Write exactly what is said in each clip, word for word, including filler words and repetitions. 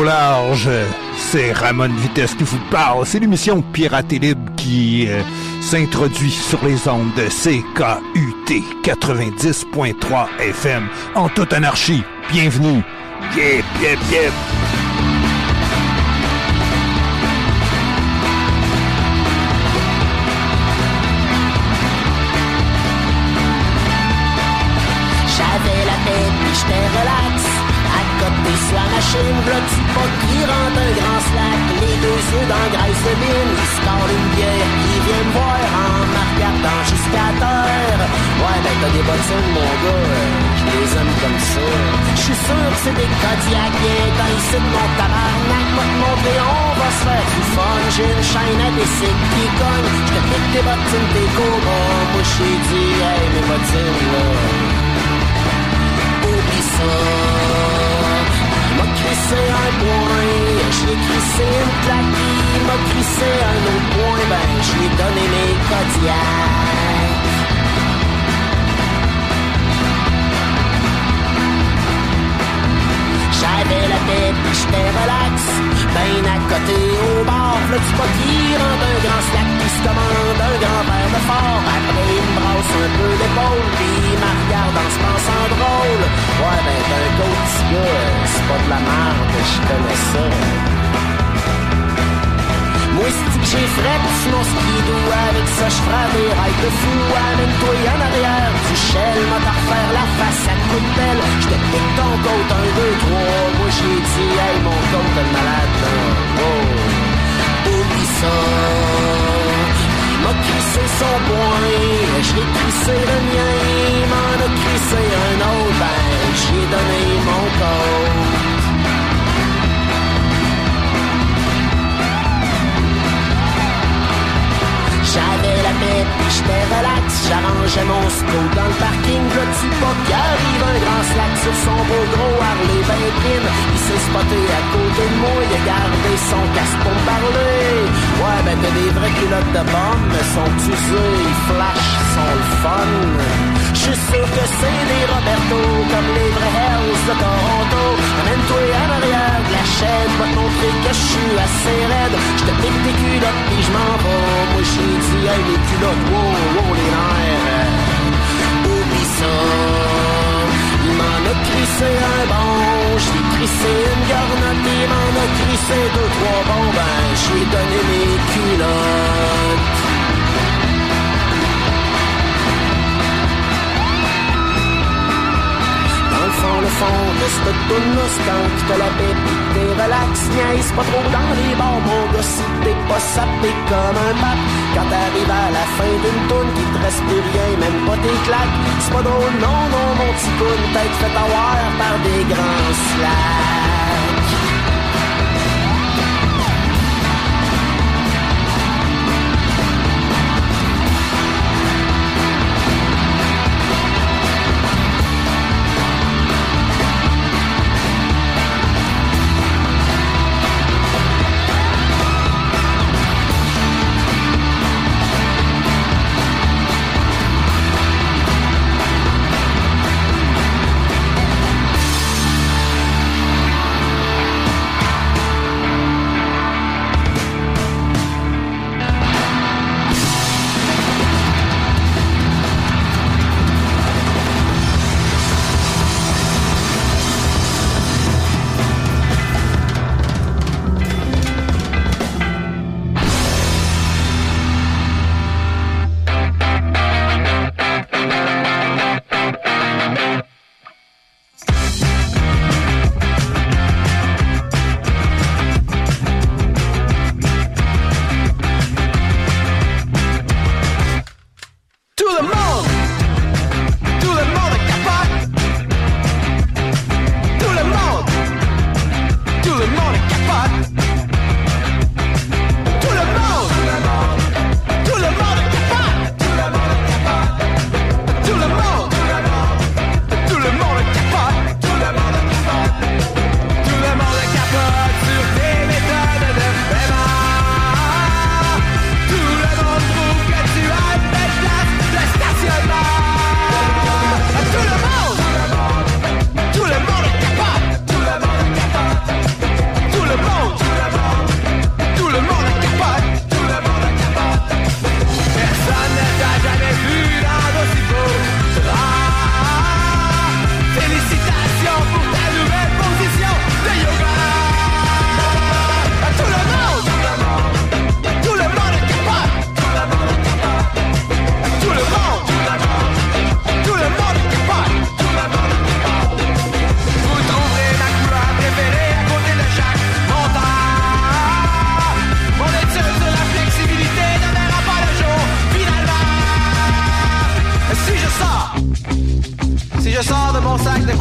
large. C'est Ramon Vitesse qui vous parle. C'est l'émission Pirate et Libre qui euh, s'introduit sur les ondes de C K U T quatre-vingt-dix point trois F M en toute anarchie. Bienvenue. Yep, yep, yep. J'avais la tête puis j'étais relax. À côté sur la machine, v'là du pot qui rentre un grand slack. Les deux yeux dans la graisse de mine, il se colle une bière, il vient me voir en me regardant jusqu'à terre. Ouais ben t'as des bottines mon gars, je les aime comme ça. J'suis sûr que c'est des Kodiak, viens ici de mon tabarnak. Va te montrer, on va se faire du fun. J'ai une chaîne à des cycles qui cogne. J'te pique tes bottines, tes cobras. Moi j't'ai dit, hey mes bottines là, oublie ça. M'a crissé un point, j'l'ai crissé une claque, il m'a crissé un autre point, ben j'l'ai donné mes Kodiak. J'avais la tête pis j'étais relax, ben à côté au bar, v'là du pot qui rentre un grand slack qui se commande un grand verre de fort. Après il me brasse un peu d'épaule, pis il me regarde en se pensant drôle. Ouais ben t'es un gros petit gars, c'est pas de la merde, je connais ça. Moi c'est que j'ai fret sur mon skidoo, avec ça j'frappe des rails de fou. Amène-toi en arrière du shell, m'a t'à refaire la face à coup de pelle. J'te pique ton côte, un, deux, trois. Moi j'ai dit, hey mon côte est malade là. Oh, oublie ça. Il m'a crissé son point, j'l'ai crissé le mien. Il m'en a crissé un autre, ben j'ai donné mon côte. J'avais la tête pis j'étais relax, j'arrangeais mon scope dans le parking, là du pas qui arrive un grand slack sur son beau gros Harley ben prime. Il s'est spoté à côté de moi, il a gardé son casque pour me parler. Ouais ben t'as des vraies culottes de bombe, mais sont usées, ils flashent, sont le fun. J'suis sûr que c'est des Roberto, comme les vrais Hells de Toronto. Amène-toi en arrière de la chaîne, va te montrer que j'suis assez raide. J'te pique tes culottes pis j'm'en vais, moi j'ai dit hey les culottes, wow, wow les nerfs. Oublie ça. Il m'en a crissé un bon, j'l'ai crissé une garnotte. Il m'en a crissé deux, trois bons, ben j'l'ai donné mes culottes. Le fond, le fond de cette toune-là, c'est quand t'as la paix pis t'es relax, niaise pas trop dans les bars, mon gars, si t'es pas sapé comme un pape. Quand t'arrives à la fin d'une toune, qu'il te reste plus rien, même pas tes claques. C'est pas drôle, non, non, mon petit coune, tête fait avoir par des grands slacks.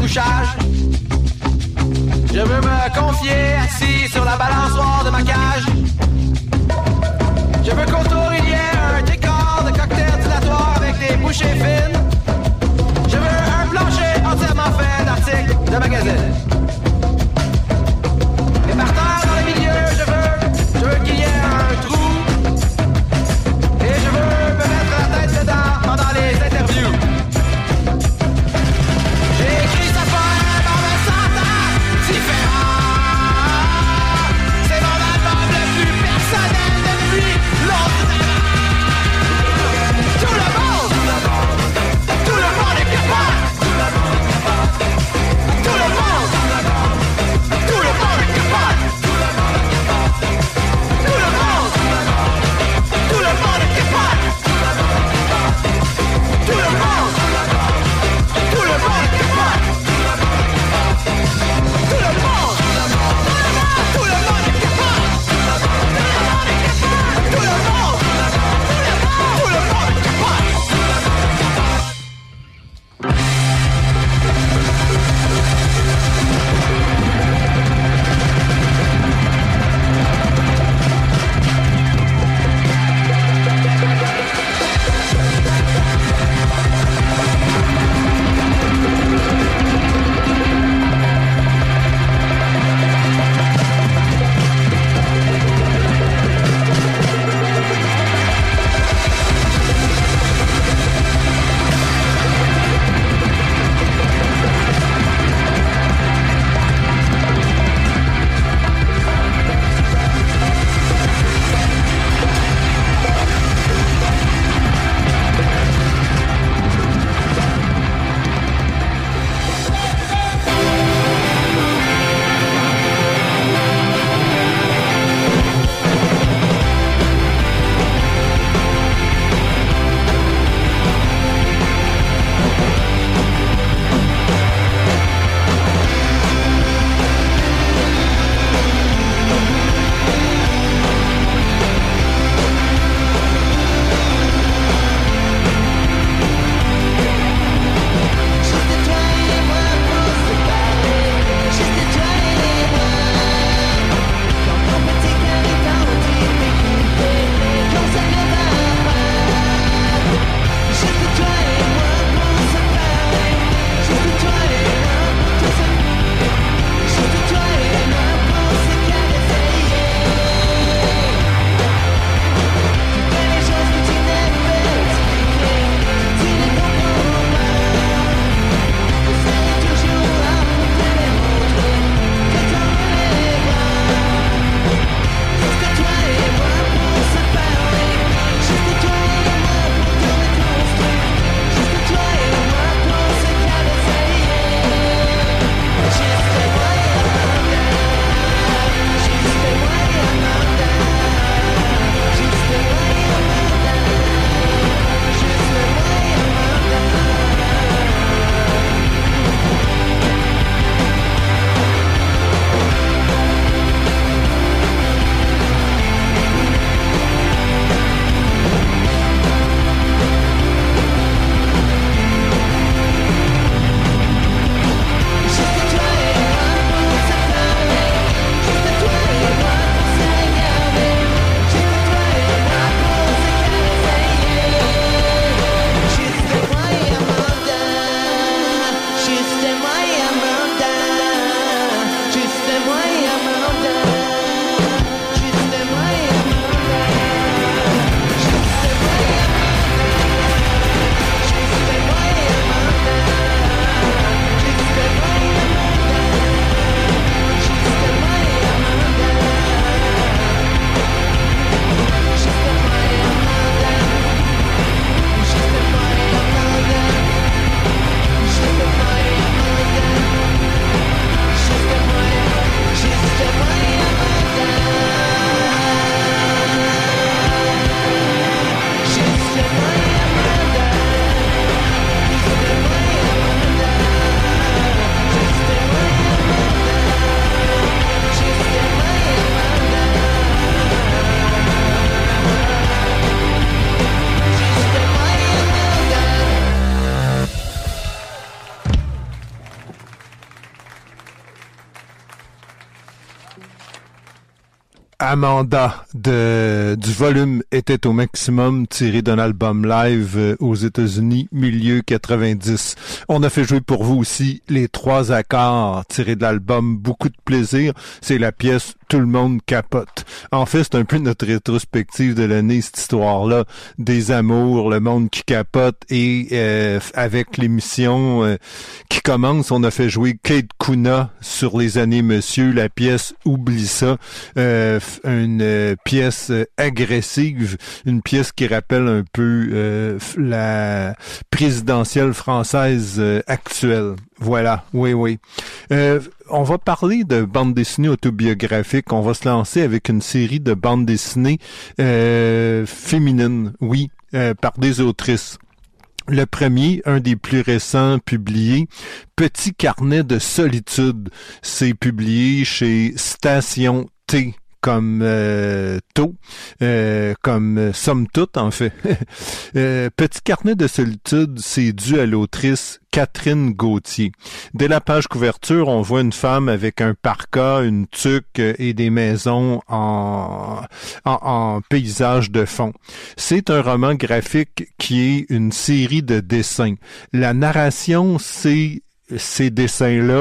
couchage. Je veux me confier assis sur la balançoire de ma cage. Je veux qu'autour il y ait un décor de cocktail dilatoire avec des bouchées fines. Je veux un plancher entièrement fait d'articles de magazines. Et par terre dans le milieu, je veux, je veux qu'il y ait un trou. Et je veux me mettre la tête dedans pendant les interviews. J'ai écrit ce poème en me sentant différent. Amanda de du volume était au maximum, tiré d'un album live euh, aux États-Unis, milieu quatre-vingt-dix. On a fait jouer pour vous aussi les trois accords tirés de l'album Beaucoup de plaisir. C'est la pièce Tout le monde capote. En fait, c'est un peu notre rétrospective de l'année, cette histoire-là, des amours, le monde qui capote, et euh, avec l'émission euh, qui commence, on a fait jouer Kate Kuna sur Les années Monsieur, la pièce Oublie ça. Euh, une euh, pièce euh, agressive, une pièce qui rappelle un peu euh, la présidentielle française euh, actuelle. Voilà, oui, oui. Euh, on va parler de bande dessinée autobiographique. On va se lancer avec une série de bandes dessinées euh, féminines, oui, euh, par des autrices. Le premier, un des plus récents publiés, Petit carnet de solitude. C'est publié chez Station T. Comme euh, tôt, euh, comme euh, somme toute en fait. euh, Petit carnet de solitude, c'est dû à l'autrice Catherine Gauthier. Dès la page couverture, on voit une femme avec un parka, une tuque et des maisons en, en, en paysage de fond. C'est un roman graphique qui est une série de dessins. La narration, c'est ces dessins-là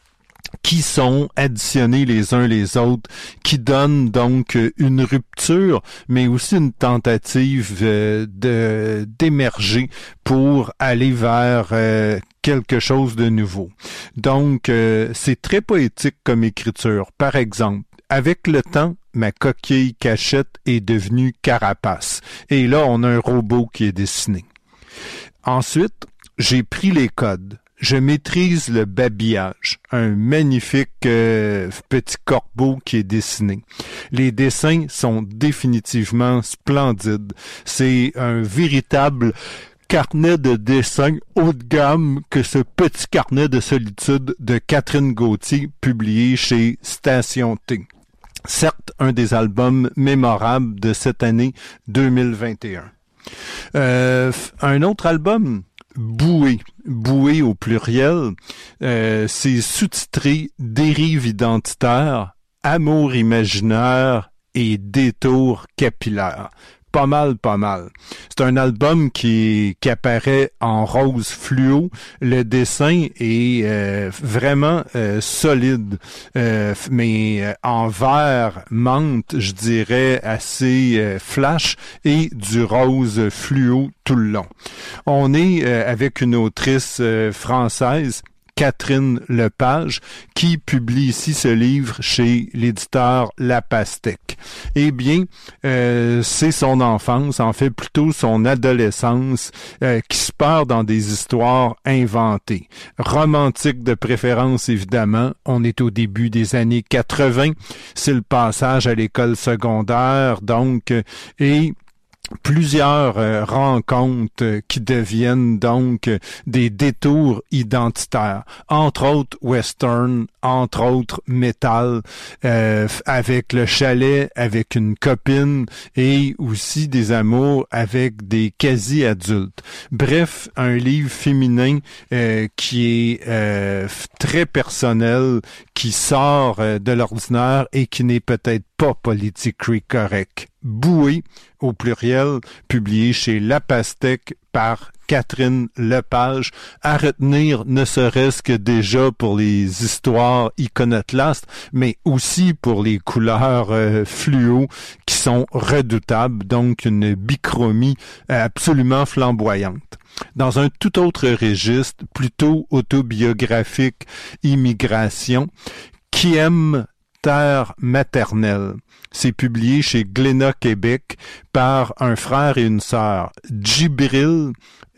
qui sont additionnés les uns les autres, qui donnent donc une rupture, mais aussi une tentative euh, de d'émerger pour aller vers euh, quelque chose de nouveau. Donc, euh, c'est très poétique comme écriture. Par exemple, avec le temps, ma coquille cachette est devenue carapace. Et là, on a un robot qui est dessiné. Ensuite, j'ai pris les codes. Je maîtrise le babillage, un magnifique euh, petit corbeau qui est dessiné. Les dessins sont définitivement splendides. C'est un véritable carnet de dessins haut de gamme que ce petit carnet de solitude de Catherine Gauthier, publié chez Station T. Certes, un des albums mémorables de cette année deux mille vingt et un. Euh, un autre album, Bouée, Bouée au pluriel, euh, c'est sous-titré Dérive identitaire, Amour imaginaire et Détour capillaire. Pas mal, pas mal. C'est un album qui, qui apparaît en rose fluo. Le dessin est euh, vraiment euh, solide, euh, mais euh, en vert menthe, je dirais, assez euh, flash, et du rose fluo tout le long. On est euh, avec une autrice euh, française, Catherine Lepage, qui publie ici ce livre chez l'éditeur La Pastèque. Eh bien, euh, c'est son enfance, en fait plutôt son adolescence, euh, qui se perd dans des histoires inventées. Romantique de préférence, évidemment. On est au début des années quatre-vingts. C'est le passage à l'école secondaire, donc, euh, et plusieurs euh, rencontres euh, qui deviennent donc euh, des détours identitaires, entre autres western, entre autres métal, euh, avec le chalet, avec une copine, et aussi des amours avec des quasi-adultes. Bref, un livre féminin euh, qui est euh, très personnel, qui sort euh, de l'ordinaire et qui n'est peut-être pas politically correct. Bouée, au pluriel, publié chez La Pastèque par Catherine Lepage, à retenir ne serait-ce que déjà pour les histoires iconoclastes, mais aussi pour les couleurs euh, fluo qui sont redoutables, donc une bichromie absolument flamboyante. Dans un tout autre registre, plutôt autobiographique, immigration, qui aime Terre maternelle. C'est publié chez Glénat Québec par un frère et une sœur, Djibril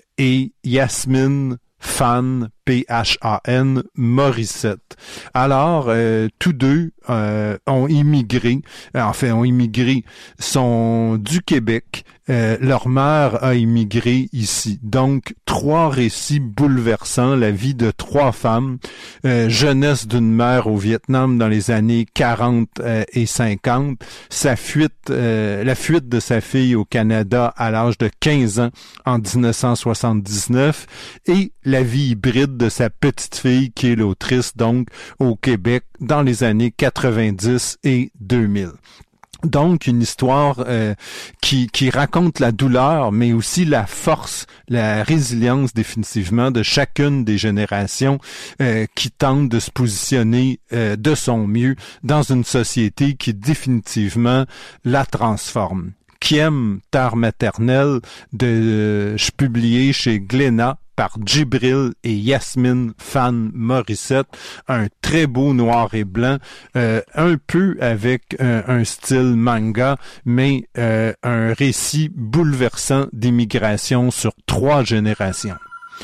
et Yasmine Fan, P H A N, Morissette. Alors, euh, tous deux euh, ont immigré, enfin ont immigré, sont du Québec. Euh, leur mère a immigré ici. Donc, trois récits bouleversants, la vie de trois femmes, euh, jeunesse d'une mère au Vietnam dans les années quarante euh, et cinquante, sa fuite, euh, la fuite de sa fille au Canada à l'âge de quinze ans en dix-neuf cent soixante-dix-neuf, et la vie hybride de sa petite fille qui est l'autrice donc au Québec dans les années quatre-vingt-dix et deux mille. Donc, une histoire euh, qui, qui raconte la douleur, mais aussi la force, la résilience définitivement de chacune des générations euh, qui tentent de se positionner euh, de son mieux dans une société qui définitivement la transforme. Kiem, Terre maternelle, de, euh, je publié chez Glénat, par Djibril et Yasmine Fan Morissette, un très beau noir et blanc, euh, un peu avec un, un style manga, mais euh, un récit bouleversant d'immigration sur trois générations.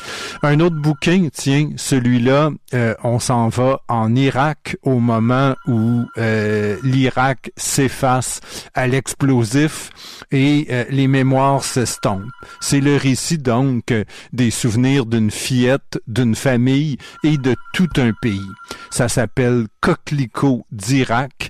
Un autre bouquin, tiens, celui-là, euh, on s'en va en Irak au moment où euh, l'Irak s'efface à l'explosif et euh, les mémoires s'estompent. C'est le récit donc euh, des souvenirs d'une fillette, d'une famille et de tout un pays. Ça s'appelle Coquelicot d'Irak.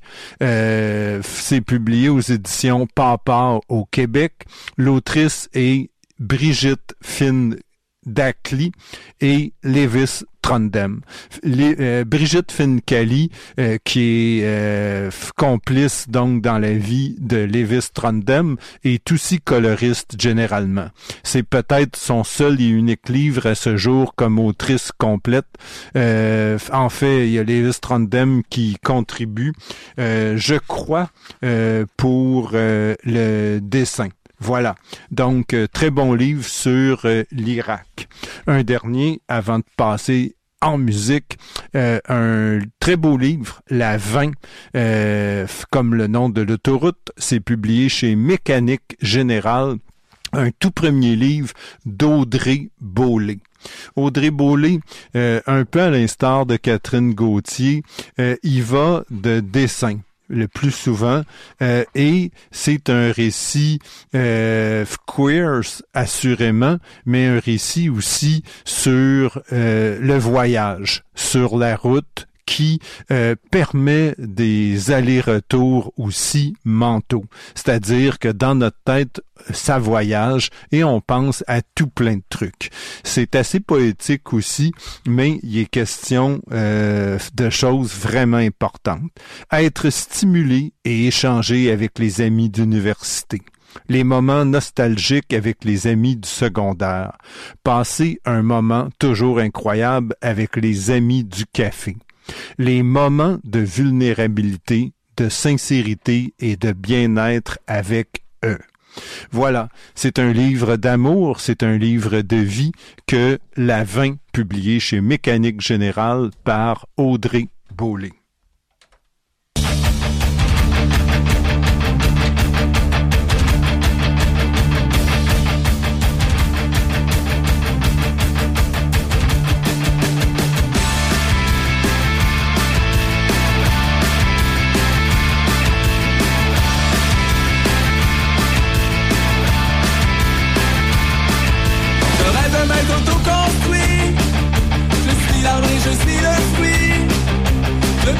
Euh, c'est publié aux éditions Papa au Québec. L'autrice est Brigitte Finn Dacli et Lévis Trondheim. Les, euh, Brigitte Fincali, euh, qui est euh, complice donc dans la vie de Lévis Trondheim, est aussi coloriste généralement. C'est peut-être son seul et unique livre à ce jour comme autrice complète. Euh, en fait, il y a Lévis Trondheim qui contribue, euh, je crois, euh, pour euh, le dessin. Voilà, donc euh, très bon livre sur euh, l'Irak. Un dernier, avant de passer en musique, euh, un très beau livre, La vingt, euh, comme le nom de l'autoroute, c'est publié chez Mécanique Générale, un tout premier livre d'Audrey Beaulé. Audrey Beaulé, euh, un peu à l'instar de Catherine Gauthier, euh, y va de dessin le plus souvent, euh, et c'est un récit euh, queer, assurément, mais un récit aussi sur euh, le voyage, sur la route, qui euh, permet des allers-retours aussi mentaux. C'est-à-dire que dans notre tête, ça voyage et on pense à tout plein de trucs. C'est assez poétique aussi, mais il est question euh, de choses vraiment importantes. Être stimulé et échanger avec les amis d'université. Les moments nostalgiques avec les amis du secondaire. Passer un moment toujours incroyable avec les amis du café. Les moments de vulnérabilité, de sincérité et de bien-être avec eux. Voilà, c'est un livre d'amour, c'est un livre de vie que La vingt, publié chez Mécanique Générale par Audrey Beaulé. Je suis le fruit de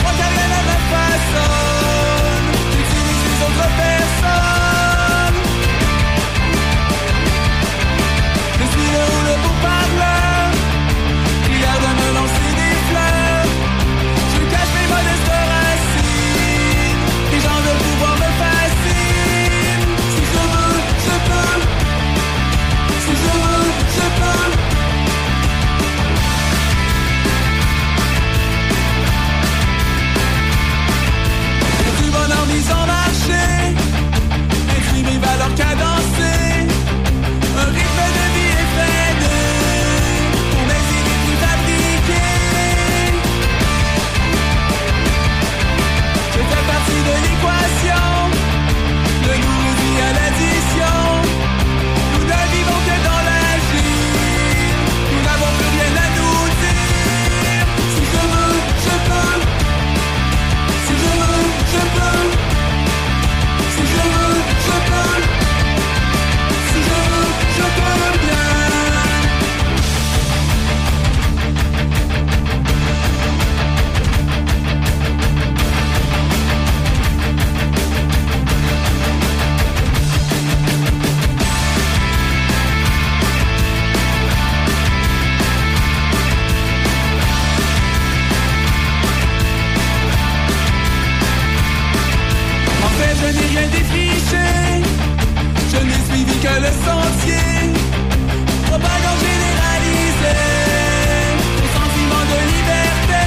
le sentier, propagande généralisée, au sentiment de liberté.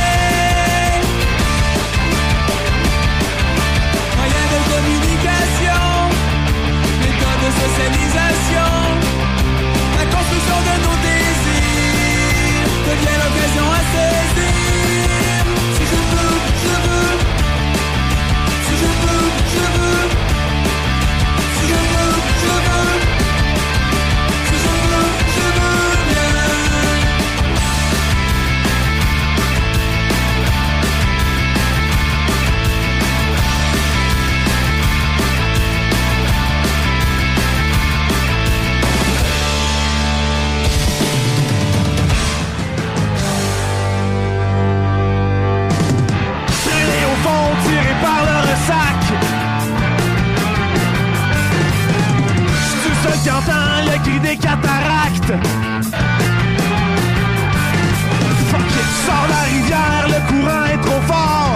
Moyen de communication, méthode de socialisation, la construction de nos désirs devient l'occasion à saisir. Si je veux, je veux. Si je veux, je veux. Si je veux, je veux. Si je veux, je veux bien. Traîner au fond, tiré par le ressac. J'suis tout seul qui entend le cri des cataractes. Fuck it, sors la rivière, le courant est trop fort.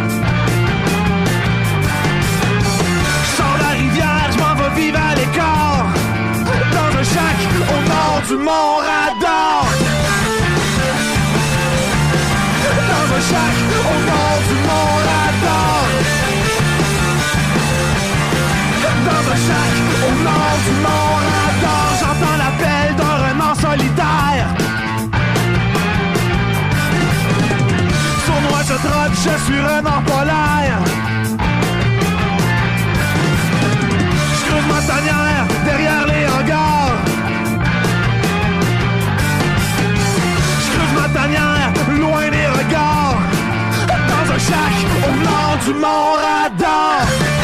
J'sors la rivière, j'm'en vais vivre à l'écart. Dans un shack au nord du Mont Radar. Dans un shack au nord du Mont Radar. Dans un shack au nord du Mont Radar. J'entends l'appel d'un renard solitaire. Sournois je trotte, je suis renard polaire. J'creuse ma tanière derrière les hangars. J'creuse ma tanière loin des regards. Dans un shack au nord du Mont Radar.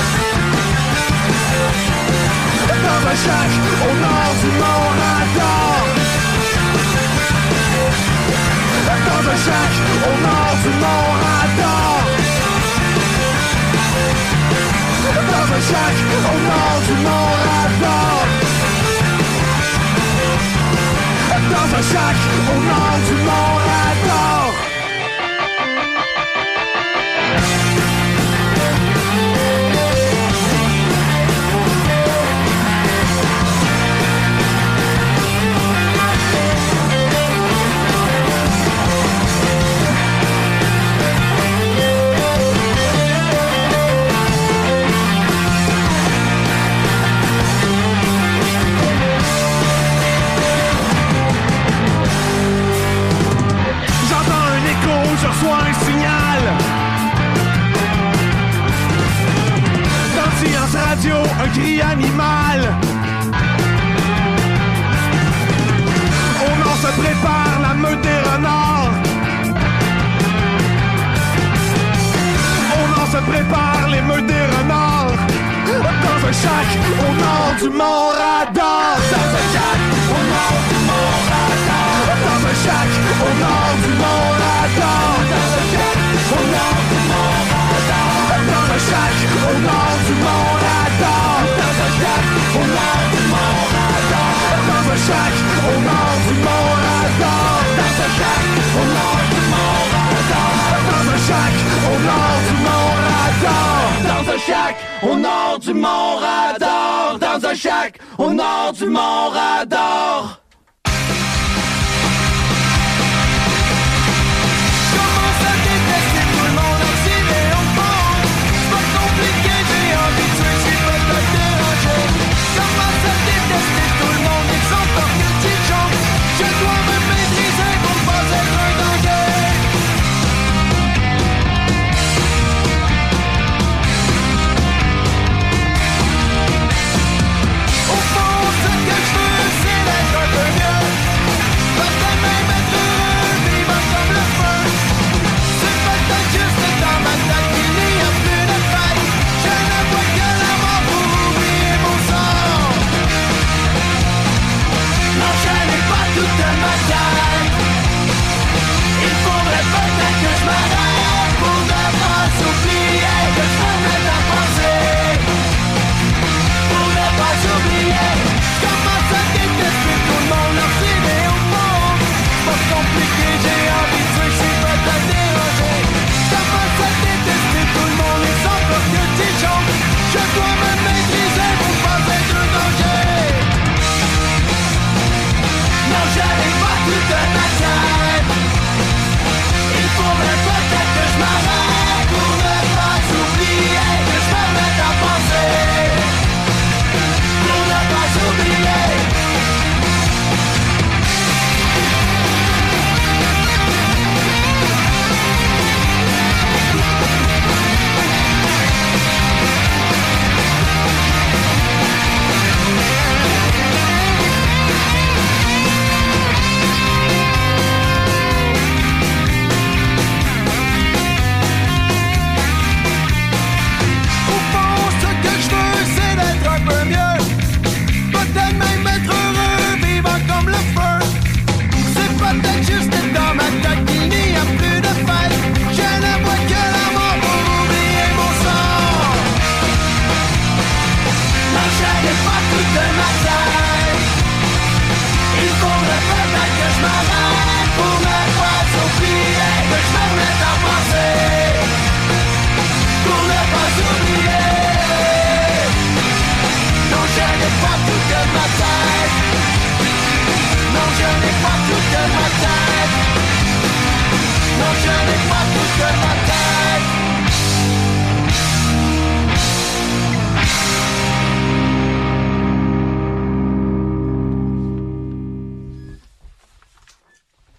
Dans un shack au nord du Mont Radar. Dans un shack au nord du Mont Radar. Dans un shack au nord du Mont Radar. Dans un shack au nord du Mont Radar. Je reçois un signal dans Science Radio, un cri animal. Au nord se prépare la meute des renards. Au nord se prépare les meutes des renards. Dans un shack au nord du Mont Radar. Dans un shack au nord du Mont Radar. Dans un shack au nord du Mont Radar. Dans un shack au nord du Mont Radar. Dans un shack au nord du Mont Radar. Dans un shack au nord du Mont Radar. Dans un shack au nord du Mont Radar. Dans un shack au nord du Mont Radar. Dans un shack au nord du Mont Radar. Dans un shack au nord du Mont Radar. Dans un shack au nord du Mont Radar. Je dois me maîtriser pour pas être un danger. Au fond, ce que je veux, c'est d'être un peu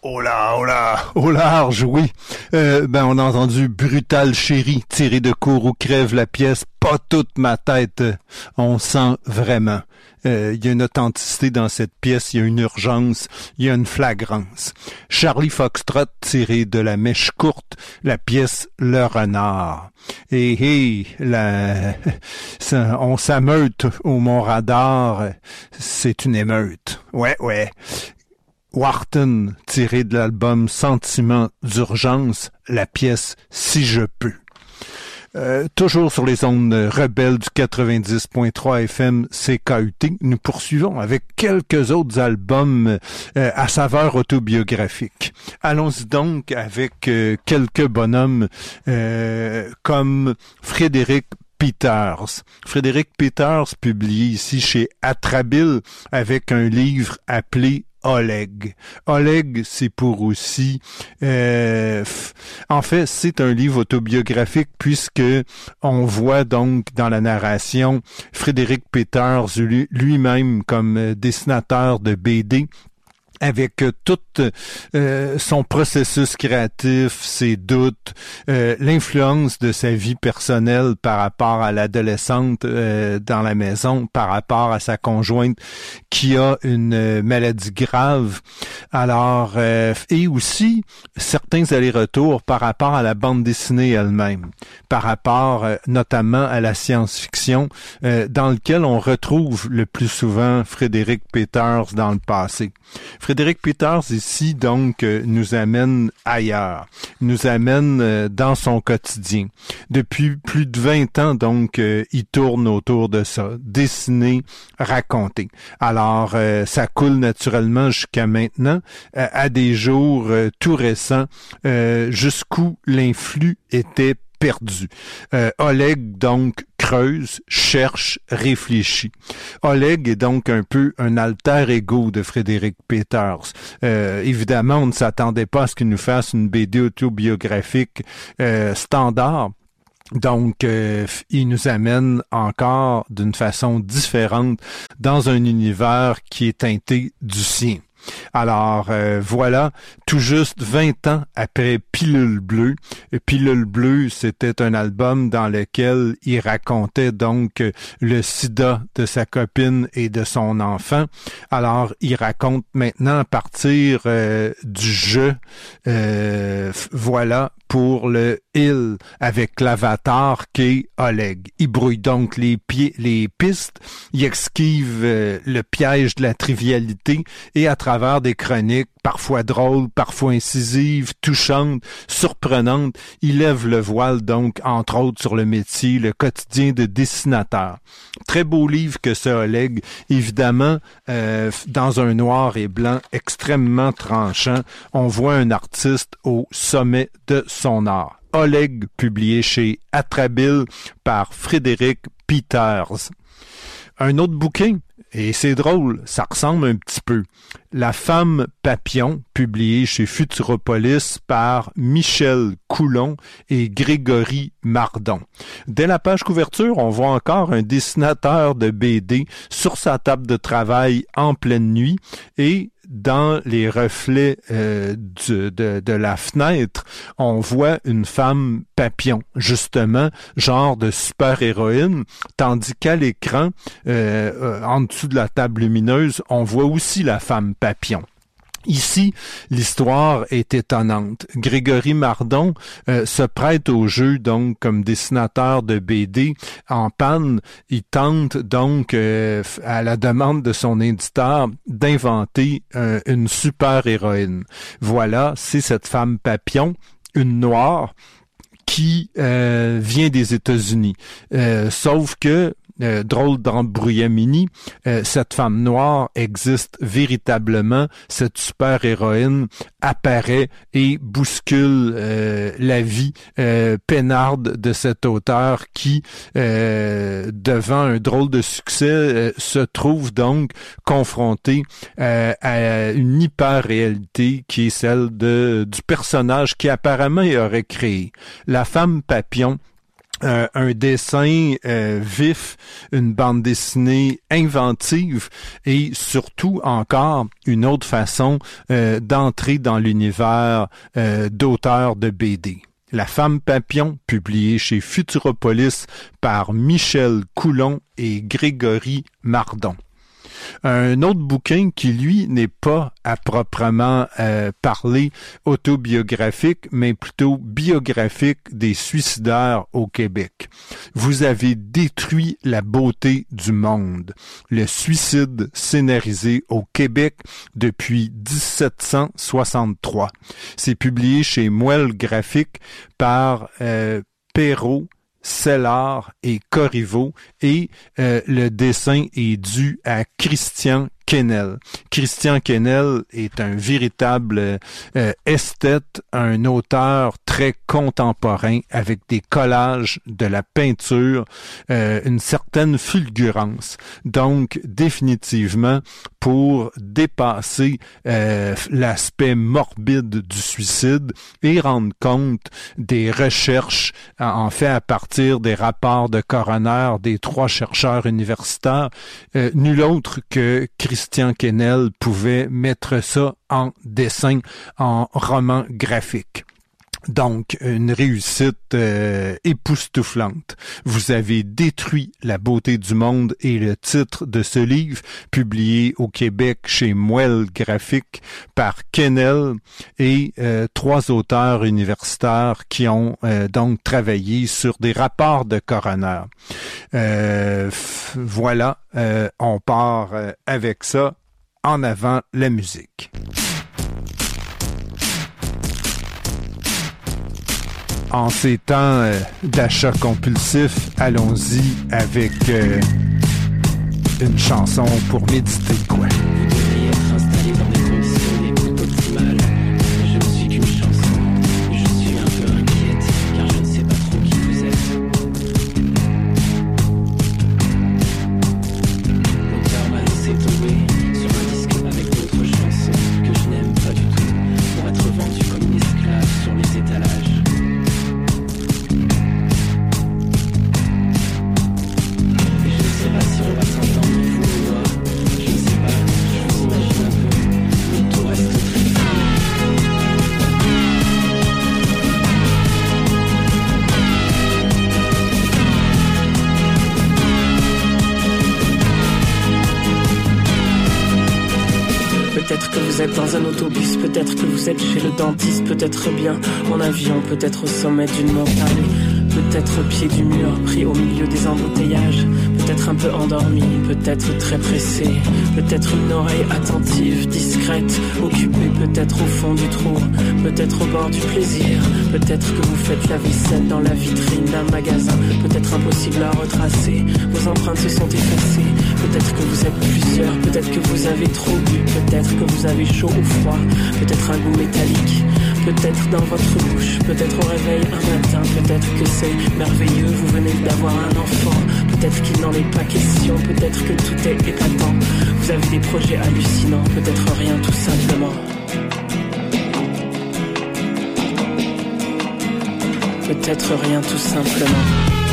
Oh là, oh là, au large, oui. Euh, ben, on a entendu Brutal Chéri, tiré de court où crève la pièce, pas toute ma tête. On sent vraiment. Euh, il y a une authenticité dans cette pièce, il y a une urgence, il y a une flagrance. Charlie Foxtrot, tiré de la mèche courte, la pièce Le Renard. Et hey, la, ça, on s'ameute au Mont-Radar, c'est une émeute. Ouais, ouais. Wharton, tiré de l'album Sentiment d'urgence, la pièce Si je peux. Euh, toujours sur les ondes rebelles du quatre-vingt-dix point trois F M C K U T, nous poursuivons avec quelques autres albums euh, à saveur autobiographique. Allons-y donc avec euh, quelques bonhommes euh, comme Frédéric Peters. Frédéric Peters, publié ici chez Atrabile avec un livre appelé Oleg. Oleg, c'est pour aussi... Euh, f- en fait, c'est un livre autobiographique puisque on voit donc dans la narration Frédéric Peters lui- lui-même comme dessinateur de B D, avec euh, tout euh, son processus créatif, ses doutes, euh, l'influence de sa vie personnelle par rapport à l'adolescente euh, dans la maison, par rapport à sa conjointe qui a une euh, maladie grave. Alors, euh, et aussi certains allers-retours par rapport à la bande dessinée elle-même, par rapport euh, notamment à la science-fiction, euh, dans lequel on retrouve le plus souvent Frédéric Peters dans le passé. Frédéric Peters ici donc euh, nous amène ailleurs, nous amène euh, dans son quotidien. Depuis plus de vingt ans donc euh, il tourne autour de ça, dessiner, raconter. Alors euh, ça coule naturellement jusqu'à maintenant, euh, à des jours euh, tout récents, euh, jusqu'où l'influx était perdu. Euh, Oleg donc creuse, cherche, réfléchit. Oleg est donc un peu un alter ego de Frédéric Peters. Euh, évidemment, on ne s'attendait pas à ce qu'il nous fasse une B D autobiographique euh, standard. Donc, euh, il nous amène encore d'une façon différente dans un univers qui est teinté du sien. Alors euh, voilà, tout juste vingt ans après Pilule Bleue. Pilule Bleue, c'était un album dans lequel il racontait donc le sida de sa copine et de son enfant. Alors, il raconte maintenant à partir euh, du jeu, euh, voilà, pour le il avec l'avatar qu'est Oleg. Il brouille donc les pieds, les pistes, il esquive euh, le piège de la trivialité et à travers des chroniques parfois drôles, parfois incisives, touchantes, surprenantes, il lève le voile donc entre autres sur le métier, le quotidien de dessinateur. Très beau livre que ce Oleg, évidemment euh, dans un noir et blanc extrêmement tranchant, on voit un artiste au sommet de son art. Oleg, publié chez Atrabile par Frédéric Peters. Un autre bouquin, et c'est drôle, ça ressemble un petit peu. La femme papillon, publié chez Futuropolis par Michel Coulon et Grégory Mardon. Dès la page couverture, on voit encore un dessinateur de B D sur sa table de travail en pleine nuit et dans les reflets euh, du, de, de la fenêtre, on voit une femme papillon, justement, genre de super-héroïne, tandis qu'à l'écran, euh, euh, en dessous de la table lumineuse, on voit aussi la femme papillon. Ici, l'histoire est étonnante. Grégory Mardon euh, se prête au jeu donc comme dessinateur de B D en panne. Il tente donc, euh, à la demande de son éditeur, d'inventer euh, une super-héroïne. Voilà, c'est cette femme papillon, une noire, qui euh, vient des États-Unis. Euh, sauf que Euh, drôle d'embrouillamini, euh, cette femme noire existe véritablement, cette super-héroïne apparaît et bouscule euh, la vie euh, peinarde de cet auteur qui, euh, devant un drôle de succès, euh, se trouve donc confronté euh, à une hyper-réalité qui est celle de du personnage qui apparemment il aurait créé. La femme papillon Euh, un dessin euh, vif, une bande dessinée inventive et surtout encore une autre façon euh, d'entrer dans l'univers euh, d'auteurs de B D. La femme papillon, publiée chez Futuropolis par Michel Coulon et Grégory Mardon. Un autre bouquin qui, lui, n'est pas à proprement euh, parler autobiographique, mais plutôt biographique des suicidaires au Québec. Vous avez détruit la beauté du monde. Le suicide scénarisé au Québec depuis dix-sept cent soixante-trois. C'est publié chez Moelle Graphique par euh, Perrault, Sellard et Corriveau et euh, le dessin est dû à Christian Quesnel. Christian Quesnel est un véritable euh, esthète, un auteur très contemporain avec des collages, de la peinture, euh, une certaine fulgurance. Donc, définitivement, pour dépasser euh, l'aspect morbide du suicide et rendre compte des recherches, en fait à partir des rapports de coroner des trois chercheurs universitaires, euh, nul autre que Christian Quesnel pouvait mettre ça en dessin, en roman graphique. Donc, une réussite euh, époustouflante. Vous avez détruit la beauté du monde et le titre de ce livre, publié au Québec chez Moelle Graphique par Quesnel et euh, trois auteurs universitaires qui ont euh, donc travaillé sur des rapports de coroner. Euh, f- voilà, euh, on part euh, avec ça. En avant la musique. En ces temps euh, d'achat compulsif, allons-y avec euh, une chanson pour méditer, quoi. Vous devriez être installé dans des conditions d'écoute optimales. Je ne suis qu'une chanson. Je suis un peu inquiète, car je ne sais pas trop qui vous êtes. Mon cœur m'a laissé tomber sur un disque avec d'autres chansons que je n'aime pas du tout, pour être vendu comme une esclave sur les étalages. Peut-être que vous êtes dans un autobus, peut-être que vous êtes chez le dentiste, peut-être bien en avion, peut-être au sommet d'une montagne, peut-être au pied du mur, pris au milieu des embouteillages, peut-être un peu endormi, peut-être très pressé, peut-être une oreille attentive, discrète, occupée, peut-être au fond du trou, peut-être au bord du plaisir, peut-être que vous faites la vaisselle dans la vitrine d'un magasin, peut-être impossible à retracer, vos empreintes se sont effacées, peut-être que vous êtes plusieurs, peut-être que vous avez trop bu, peut-être que vous avez chaud ou froid, peut-être un goût métallique, peut-être dans votre bouche, peut-être au réveil un matin, peut-être que c'est merveilleux, vous venez d'avoir un enfant, peut-être qu'il n'en est pas question, peut-être que tout est épatant, vous avez des projets hallucinants, peut-être rien tout simplement. Peut-être rien tout simplement.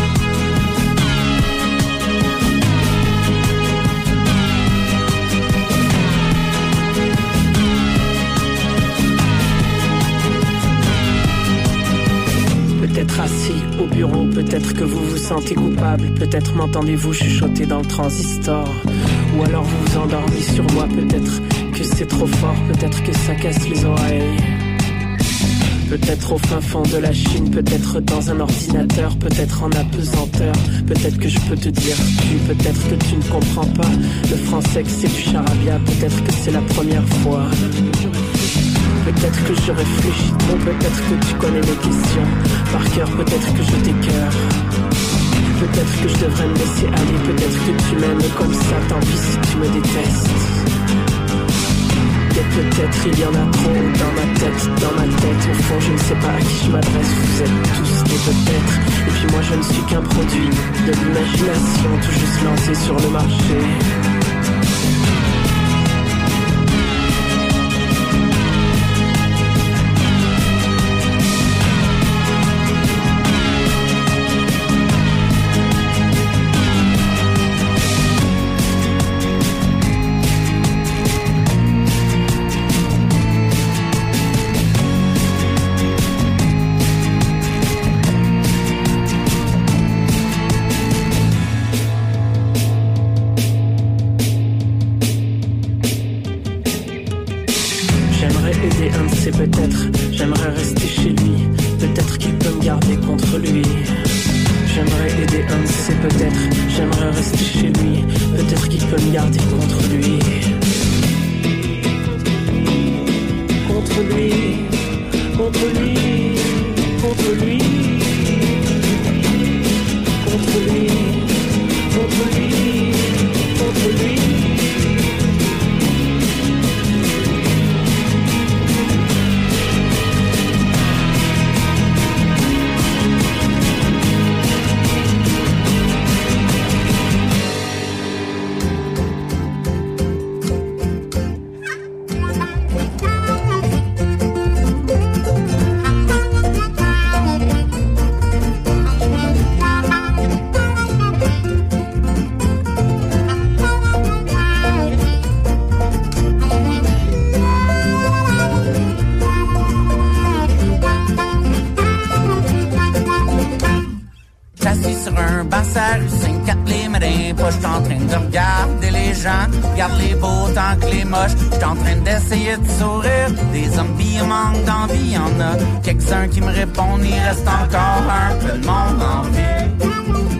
Peut-être assis au bureau, peut-être que vous vous sentez coupable, peut-être m'entendez-vous chuchoter dans le transistor, ou alors vous vous endormez sur moi, peut-être que c'est trop fort, peut-être que ça casse les oreilles. Peut-être au fin fond de la Chine, peut-être dans un ordinateur, peut-être en apesanteur, peut-être que je peux te dire tu, peut-être que tu ne comprends pas le français, que c'est du charabia, peut-être que c'est la première fois. Peut-être que je réfléchis trop, peut-être que tu connais mes questions par cœur, peut-être que je t'écœure. Peut-être que je devrais me laisser aller, peut-être que tu m'aimes comme ça, tant pis si tu me détestes. Et peut-être il y en a trop dans ma tête, dans ma tête, au fond je ne sais pas à qui je m'adresse, vous êtes tous des peut-être. Et puis moi je ne suis qu'un produit de l'imagination, tout juste lancé sur le marché. aider un de ces peut-être. J'aimerais rester chez lui. Peut-être qu'il peut me garder contre lui. J'aimerais aider un de ces peut-être. J'aimerais rester chez lui. Peut-être qu'il peut me garder contre lui. Contre lui. Contre lui. Contre lui. Contre lui. Contre lui. Contre lui. J'suis en train de regarder les gens, regarde les beaux tant que les moches. J'suis en train d'essayer de sourire. Des zombies manquent d'envie, y'en a quelques-uns qui me répondent. Il reste encore un peu de monde en vie.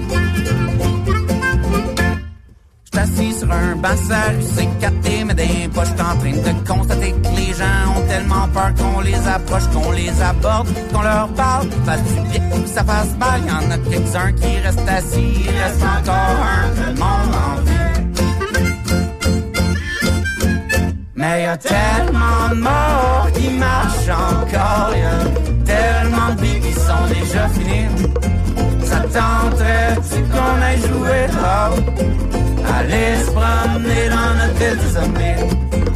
J'suis assis sur un banc sur la rue, c'est capté, mais des poches. J'suis en train de constater que les gens ont tellement peur qu'on les approche, qu'on les aborde, qu'on leur parle. Fasse du bien ou que ça fasse mal, y'en a quelques-uns qui restent assis. Il reste encore un peu de monde en vie. Mais y'a tellement de morts qui marchent encore, y'a tellement de vies qui sont déjà finies. Ça tenterait-tu qu'on aille jouer dehors? Aller se promener dans notre ville des zombies.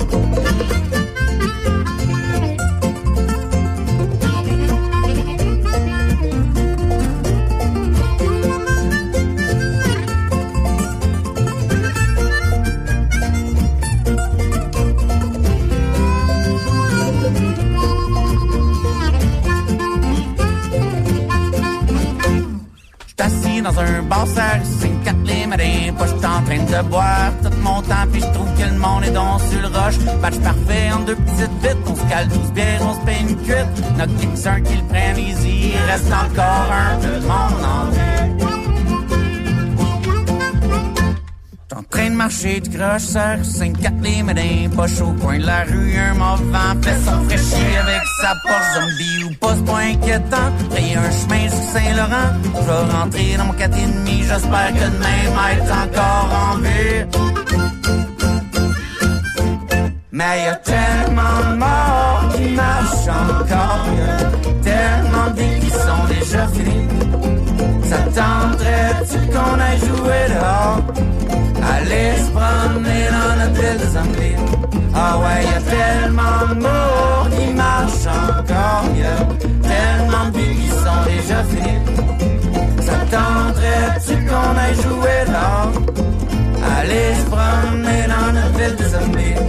Dans un bar, ça cinq quatre les matins, pas j'suis en train de boire tout mon temps, pis j'trouve que le monde est donc sur le roche. Match parfait en deux petites vites, on se cale douze bières, on se paye une cuite. N'a quelques-uns qui le prennent easy, il reste encore un peu de monde en vie. J'suis en train de marcher de croche, ça cinq quatre les matins, pas chaud au coin de la rue, un mauvais vent, fait son fraîchier avec sa Porsche zombie ou pas, c'est pas inquiétant. Rayer un chemin jusqu'à Saint-Laurent, je vais rentrer dans mon quatre et demi, j'espère que demain m'être encore en vie. Mais y'a tellement de morts qui marchent encore, y'a tellement de vies qui sont déjà finies. Ça tenterait-tu qu'on aille jouer dehors? Aller se promener dans notre ville de zombies. Ah ouais, y'a tellement de morts qui marchent encore, y'a tellement de vies qui sont déjà finies. Ça tenterait-tu qu'on aille jouer dehors? Aller se promener dans notre ville de zombies.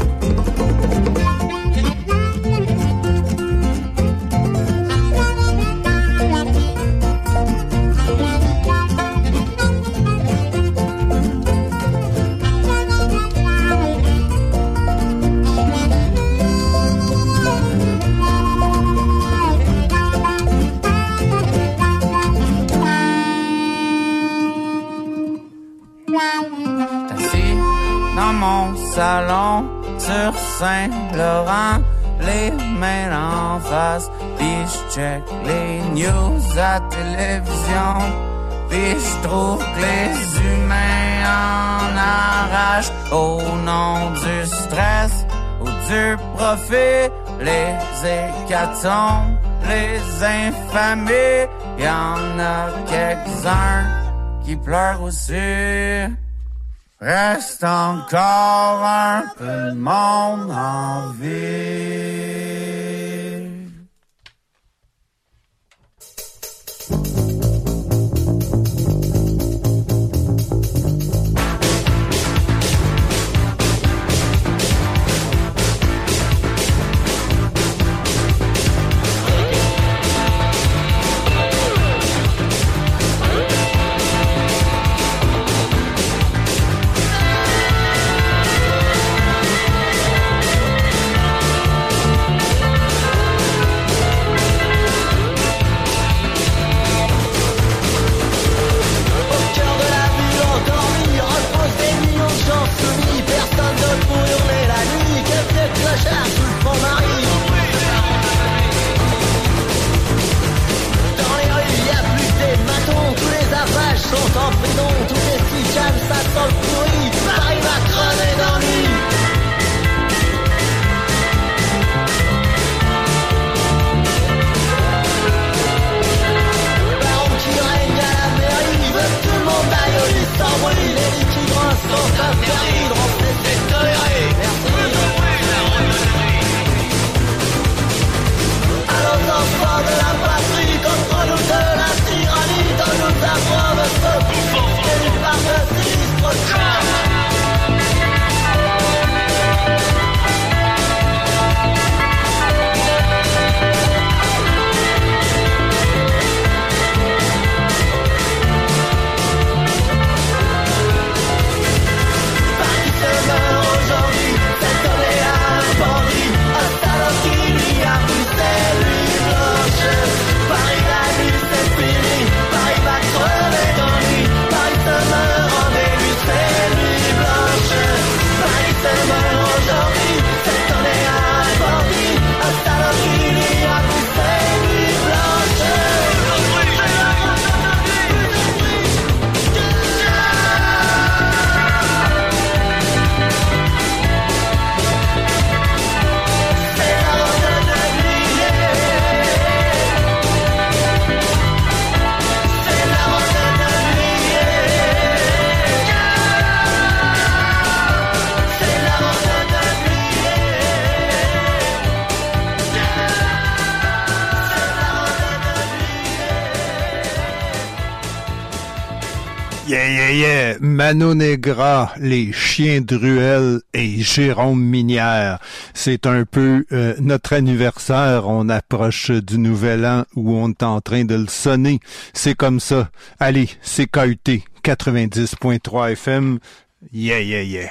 Salon sur Saint-Laurent, les mains en face, pis j'check les news à télévision, pis j'trouve que les humains en arrachent au nom du stress ou du profit, les hécatombes, les infamies, y'en a quelques-uns qui pleurent aussi. Reste encore un peu de monde en vie. Yeah, yeah, yeah. Mano Negra, les Chiens de Ruelle et Jérôme Minière. C'est un peu euh, notre anniversaire. On approche du nouvel an où on est en train de le sonner. C'est comme ça. Allez, C K U T quatre-vingt-dix point trois F M. Yeah, yeah, yeah.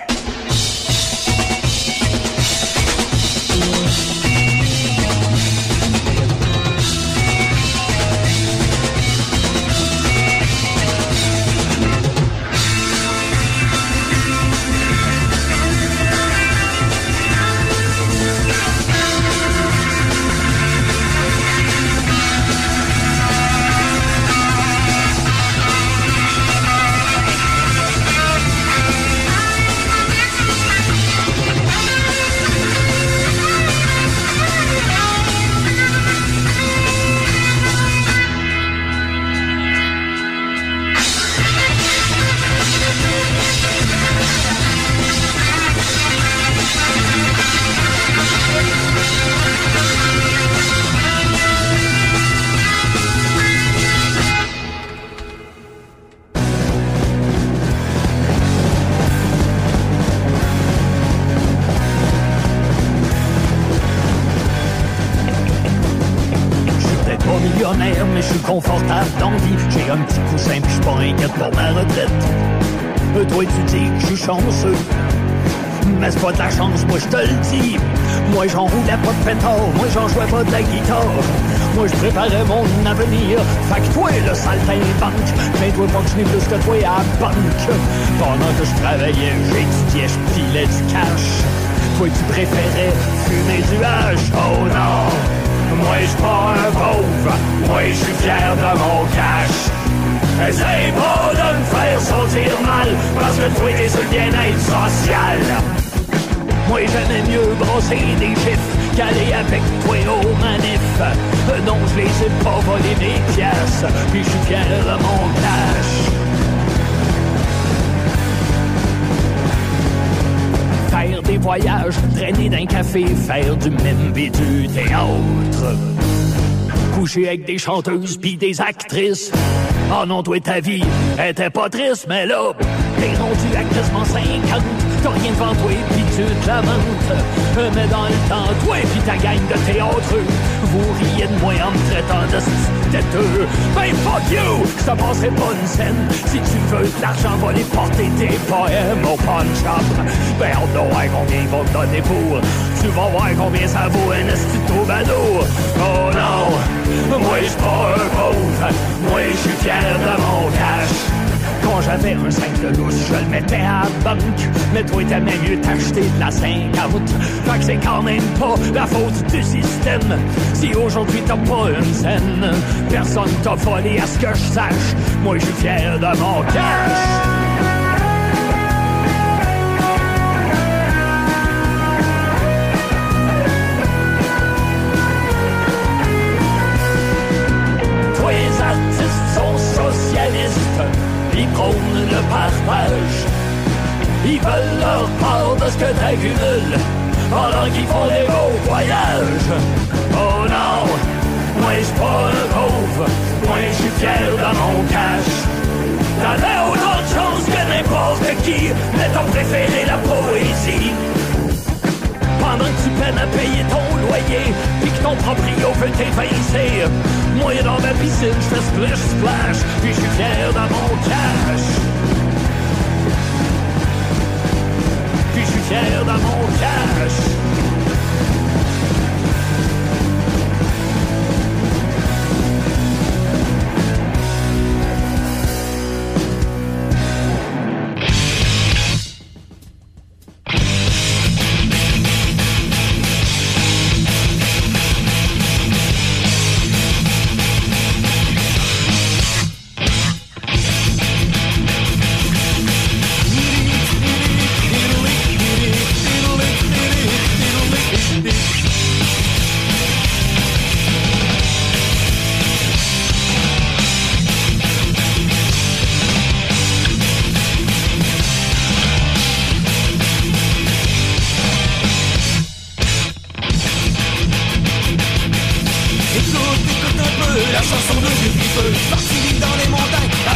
Mais je suis confortable dans la vie. J'ai un petit coussin pis je suis pas inquiète pour ma retraite. Euh, toi tu dis que je suis chanceux, mais c'est pas de la chance, moi je te le dis. Moi j'en roulais pas de pétard, moi j'en jouais pas de la guitare. Moi je préparais mon avenir. Fait que toi le saltimbanque, mais toi pas que je n'ai plus que toi à la banque. Pendant que je travaillais, j'étudiais, je pilais du cash. Toi tu préférais fumer du hache. Oh non, moi j'suis pas un pauvre, moi j'suis fier de mon cash. Essaye pas de me faire sentir mal, parce que toi t'es sur le bien-être social. Moi j'aimais mieux brosser des chiffres qu'aller avec toi au manif. Euh, non, je les ai pas volé mes pièces, puis j'suis fier de mon cash. Faire des voyages, traîner d'un café, faire du mime et du théâtre. Coucher avec des chanteuses pis des actrices. Oh non, toi ta vie était pas triste, mais là, t'es rendu à quasiment cinquante. T'as rien devant toi pis tu te lamentes. Mais dans le temps, toi pis ta gang de théâtre, vous riez de moi en me traitant de têteux. Ben fuck you, ça passerait pas une scène. Si tu veux de l'argent, va les porter tes poèmes au punch-up. Ben on doit voir combien ils vont te donner pour. Tu vas voir combien ça vaut un esti de troubadour. Oh non, moi j'suis pas un pauvre, moi j'suis fier de mon cash. Quand j'avais un cinq de lousse, je le mettais à la banque. Mais toi t'aimais mieux t'acheter de la cinquante. Fait que c'est quand même pas la faute du système si aujourd'hui t'as pas une scène. Personne t'a volé à ce que je sache. Moi je suis fier de mon cash. Tous les artistes sont socialistes. Ils prônent le partage. Ils veulent leur part de ce que t'accumules pendant qu'ils font des beaux voyages. Oh non, moi j'suis pas un pauvre, moi j'suis fier de mon cash. T'avais autant de chance que n'importe qui, mais t'as préféré la poésie. Pendant que tu peines à payer ton loyer, pis que ton proprio veut t'évincer, moi dans ma piscine j'fais splish splash, pis j'suis fier de mon cash. Puis j'suis fier de mon cash.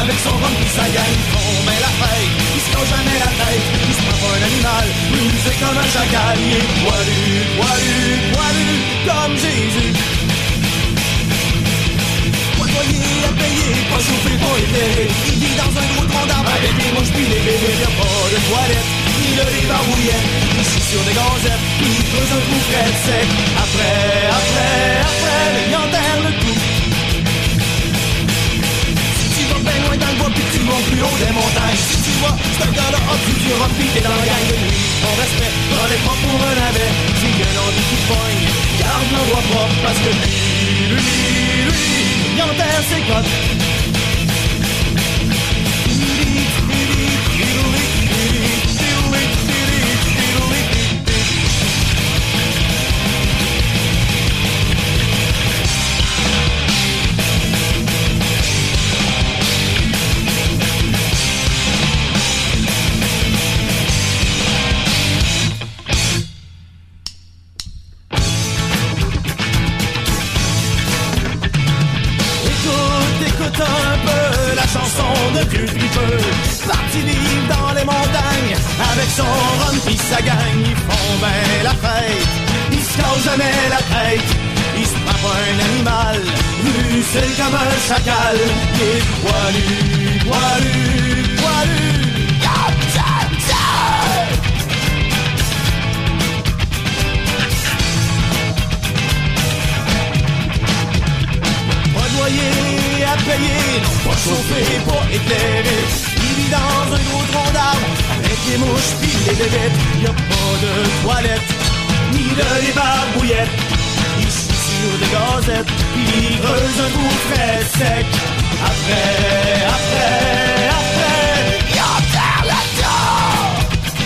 avec son rhum pis sa gang. Ils font ben la fête, ils se causent jamais la tête. Il se prend pour un animal, rusé comme un chacal. Il est poilu, poilu, poilu, comme Jésus. Poitoyer à payer, pas chauffé, pas éclairé. Il vit dans un gros tronc d'arbre avec des mouches pis des bébés. Y'a pas de toilette, ni de les barbouillettes. Il chie sur des gazettes, pis il creuse un trou frais sec. Après, après, après, il enterre le tout. Ben loin dans le bois pis tu montes plus haut des montagnes. Si tu vois, c'est un gars-là, hop, tu tu remplis, t'es dans la gang de nuit. On respect, prends les pas pour un navet. Si y'a l'envie qui pogne, garde l'endroit propre. Parce que lui, lui, lui, il enterre ses cotes. Un peu la chanson de vieux tripeux, parti vivre dans les montagnes avec son rhum pis sa gang. Ils font ben la fête, ils se causent jamais la tête. Ils se frappent un animal, rusé comme un chacal. Il est poilu, poilu, poilu. À payer, non pas chauffé, pas éclairé. Il vit dans un gros tronc d'arbre avec des mouches pis des bébêtes. Y'a pas de toilette, ni de les barbouillettes. Il chie sur des gazettes, pis il creuse un trou très sec. Après, après, après, il enterre la terre.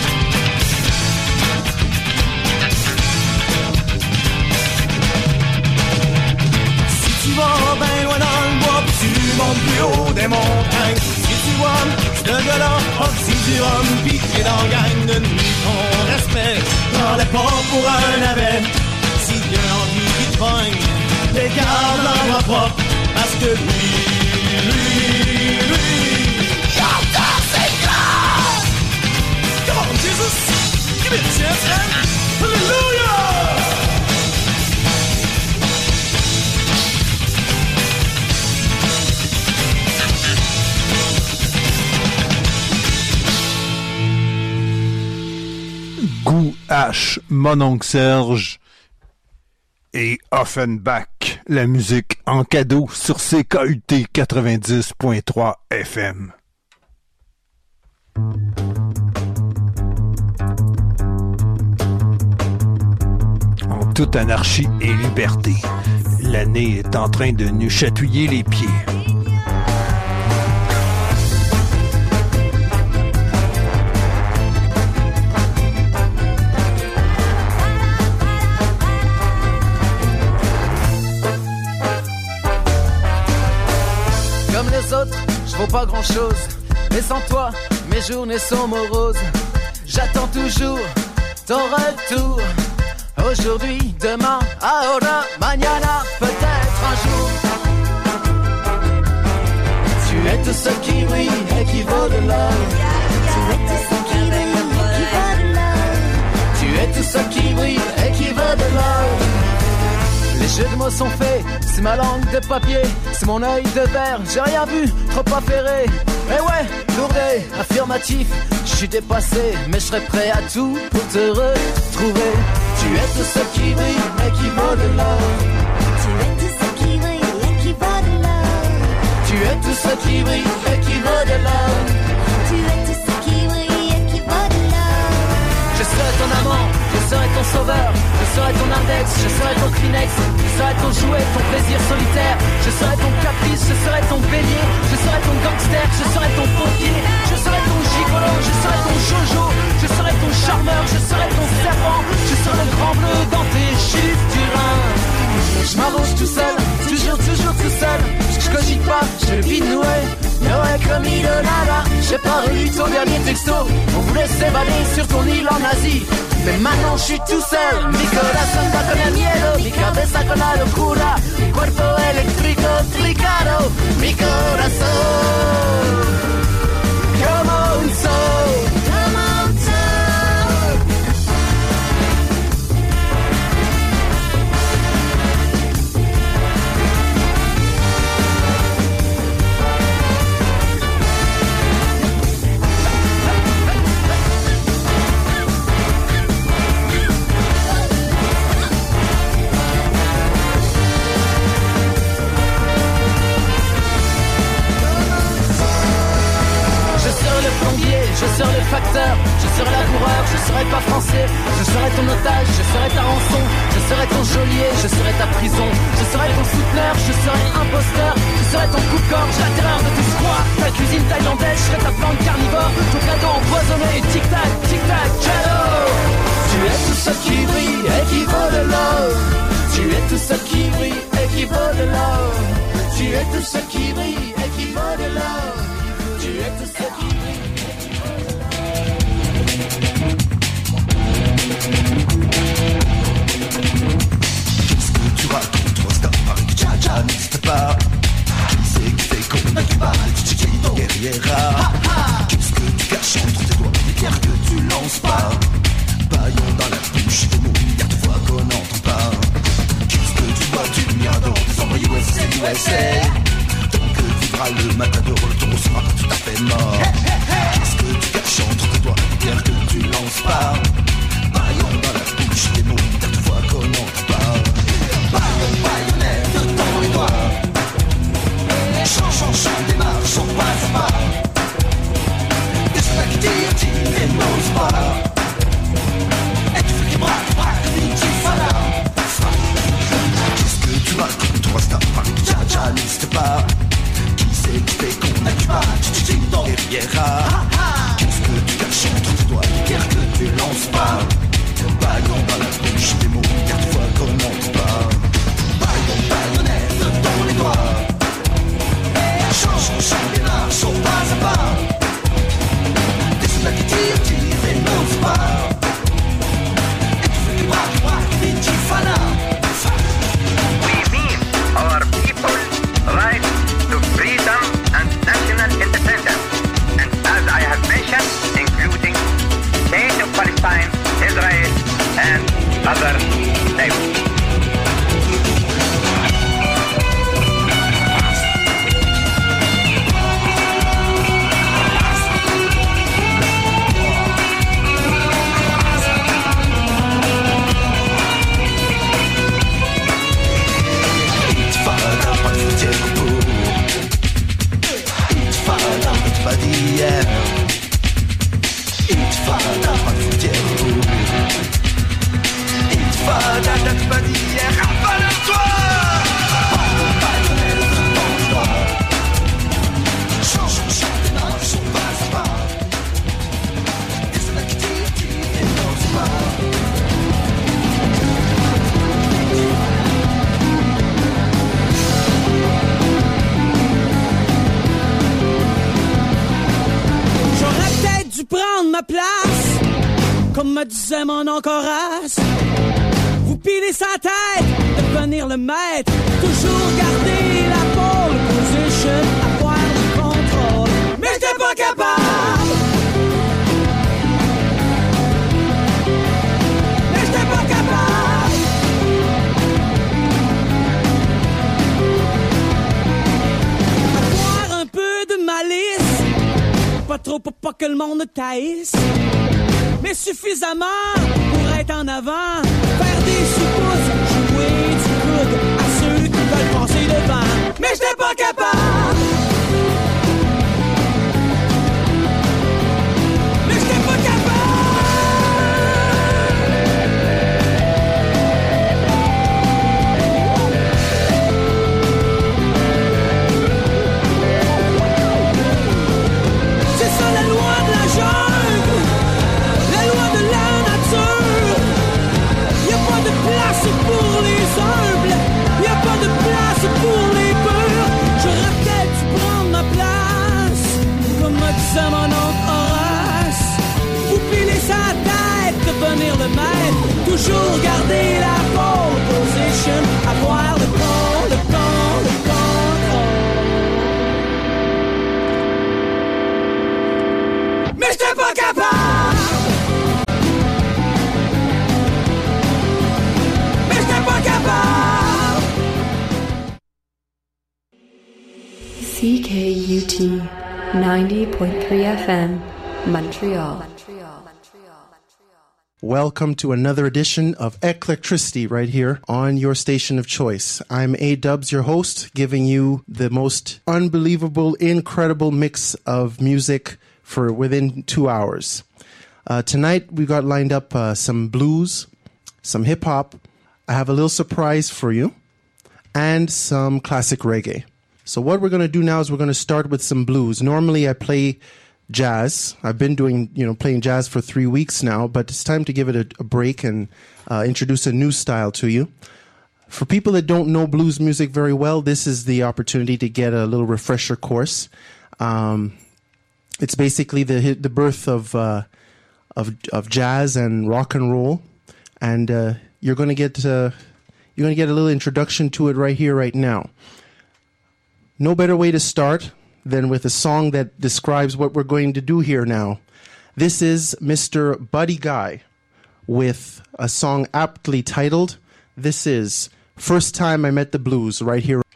Si tu vas ben loin dans le bois, tu montes plus haut des montagnes. Si tu vois, ce gars-là, oxy du rhum, pis t'es dans la gang de nuit. Ton respect, prends-les pas pour un navet. Si y'a envie qui te pogne, les garde l'endroit propre. Parce que lui, lui, lui, j'entends ses gars. Come on, Jesus, give me a chance, man. Hallelujah! Goût H, Mononcle Serge et Offenbach, la musique en cadeau sur C K U T quatre-vingt-dix point trois F M. En toute anarchie et liberté, l'année est en train de nous chatouiller les pieds. Je vaux pas grand chose, mais sans toi, mes journées sont moroses. J'attends toujours ton retour. Aujourd'hui, demain, ahora, mañana, peut-être un jour. Tu es tout ce qui brille et qui vaut de l'or. Tu es tout ce qui brille et qui vaut de l'or. Tu es tout ce qui brille et qui vaut de l'or. Les jeux de mots sont faits, c'est ma langue de papier, c'est mon œil de verre, j'ai rien vu, trop affairé. Mais ouais, lourdé, affirmatif, je suis dépassé, mais je serai prêt à tout pour te retrouver. Tu es tout ce qui brille et qui vaut de l'or. Tu es tout ce qui brille et qui vaut de l'or. Tu es tout ce qui brille et qui vaut de l'or. Tu es tout ce qui brille et qui vaut de l'or. Je serai ton amant, je serai ton sauveur, je serai ton index, je serai ton Kleenex, je serai ton jouet, ton plaisir solitaire, je serai ton caprice, je serai ton bélier, je serai ton gangster, je serai ton pompier, je serai ton gigolo, je serai ton jojo, je serai ton charmeur, je serai ton serpent, je serai le grand bleu dans tes chiffres du Rhin. Je m'arrange tout seul, toujours, toujours tout seul, je cogite pas, je vis noué, mais ouais comme il de là-bas, j'ai pas relu ton dernier texto, on voulait s'évader sur ton île en Asie. Mais maintenant je suis tout seul. Mi corazón va con el miedo, mi cabeza con la locura, mi cuerpo eléctrico tricado, mi corazón como un sol, como un sol. Je serai le facteur, je serai laboureur, je serai pas français, je serai ton otage, je serai ta rançon, je serai ton geôlier, je serai ta prison, je serai ton souteneur, je serai imposteur, je serai ton coupe-gorge, la terreur de tes squats, ta cuisine thaïlandaise, je serai ta plante carnivore, ton cadeau empoisonné, tic-tac, tic-tac, cadeau. Tu es tout ce qui brille et qui vaut de l'or, tu es tout ce qui brille et qui vaut de l'or, tu es tout ce qui brille et qui vaut de l'or, tu es tout ce qui brille. Qu'est-ce que tu racontes, Rostar? Paris que Tcha-Tcha n'existe pas. Qui c'est qui fait qu'on n'a pas les Tchichitos guerriera? Qu'est-ce que tu caches entre tes doigts? Des pierres que tu lances pas. Baillons dans la bouche, des mots, y'a de fois qu'on n'entend pas. Qu'est-ce que tu vois, tu miado? Des envoyés U S A, U S A. Tant que vivra le matador, le taureau sera pas tout à fait mort. Qu'est-ce que tu caches entre tes doigts? Des pierres que tu lances pas. Baillons dans la bouche, des mots, y'a de fois qu'on n'entend pas. Baillons, baïonnette dans les doigts. Chant, chant, chant, démarche, on passe pas. Qu'est-ce que tu dis, et n'ose pas. Et tu fais qui braque, braque, vite, il falla. Qu'est-ce que tu racontes, toi, Rasta? Paris que Tcha-Tcha n'existe pas. Qui c'est qui fait qu'on a du mal? Tchichitos guerriera. Qu'est-ce que tu caches entre tes doigts? Des pierres que tu lances pas. Baillons dans la bouche, des mots, y'a de fois qu'on n'entend pas. Baillons, baïonnette dans les doigts. Change, change, démarche, on passe à pas. Des soldats qui tirent, tirent et n'osent pas. Et tu fais du braque, braque, vite, il falla. We mean our people's right to freedom and national independence. And as I have mentioned, including state of Palestine, Israel, and other nations. Pas d'hier, Intifada, pas de frontières. Intifada, date pas d'hier, rappelle-toi. Change, change, démarche, on passe pas. Et c'est là qui tire, tire et n'ose pas. J'aurais peut-être dû prendre ma place, comme me disait mon encorasse. Vous pilez sa tête, devenir le maître, toujours garder la pole position, avoir le contrôle. Mais j'étais pas capable. Mais j'étais pas capable. Avoir un peu de malice, pas trop pour pas que le monde taïsse, mais suffisamment pour être en avant, faire des sous-pouces, jouer du coude à ceux qui veulent passer devant. Mais j'étais pas capable. Mais j'étais pas capable. C'est ça la loi de la jungle, la loi de la nature. Y'a pas de C K U T ninety point three F M, Montreal. Welcome to another edition of Eclectricity right here on your station of choice. I'm A-Dubs, your host, giving you the most unbelievable, incredible mix of music for within two hours. Uh, tonight we got lined up uh, some blues, some hip-hop. I have a little surprise for you, and some classic reggae. So what we're going to do now is we're going to start with some blues. Normally I play jazz. I've been doing, you know, playing jazz for three weeks now, but it's time to give it a, a break and uh, introduce a new style to you. For people that don't know blues music very well, this is the opportunity to get a little refresher course. Um, it's basically the the birth of uh, of of jazz and rock and roll, and uh, you're going to get uh, you're going to get a little introduction to it right here, right now. No better way to start than with a song that describes what we're going to do here now. This is Mister Buddy Guy with a song aptly titled, this is First Time I Met the Blues, right here.